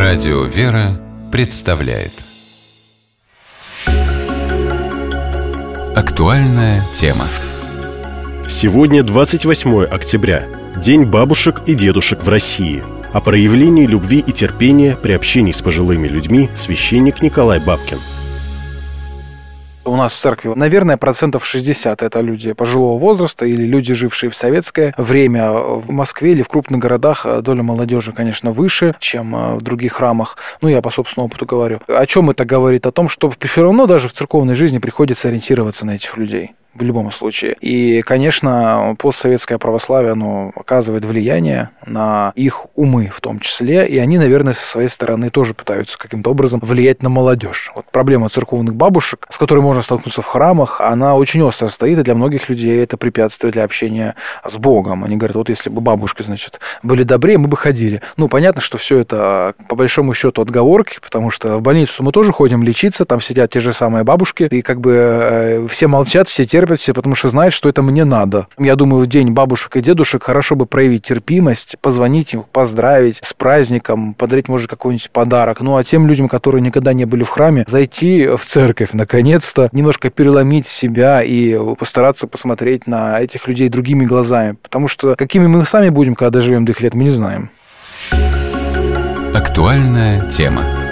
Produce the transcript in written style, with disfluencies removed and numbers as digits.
Радио «Вера» представляет актуальная тема. Сегодня 28 октября, День бабушек и дедушек в России. О проявлении любви и терпения при общении с пожилыми людьми священник Николай Бабкин. У нас в церкви, наверное, 60% это люди пожилого возраста или люди, жившие в советское время. В Москве или в крупных городах доля молодежи, конечно, выше, чем в других храмах. Я по собственному опыту говорю. О чем это говорит? О том, что все равно даже в церковной жизни приходится ориентироваться на этих людей. В любом случае. И, конечно, постсоветское православие, оно оказывает влияние на их умы в том числе, и они, наверное, со своей стороны тоже пытаются каким-то образом влиять на молодежь. Вот проблема церковных бабушек, с которой можно столкнуться в храмах, она очень остро стоит, и для многих людей это препятствие для общения с Богом. Они говорят, вот если бы бабушки, были добрее, мы бы ходили. Понятно, что все это, по большому счету, отговорки, потому что в больницу мы тоже ходим лечиться, там сидят те же самые бабушки, и все молчат, все терпят, потому что знают, что это мне надо. Я думаю, в день бабушек и дедушек хорошо бы проявить терпимость, позвонить им, поздравить с праздником, подарить, может, какой-нибудь подарок. А тем людям, которые никогда не были в храме, зайти в церковь, наконец-то, немножко переломить себя и постараться посмотреть на этих людей другими глазами. Потому что какими мы сами будем, когда доживем до их лет, мы не знаем. Актуальная тема.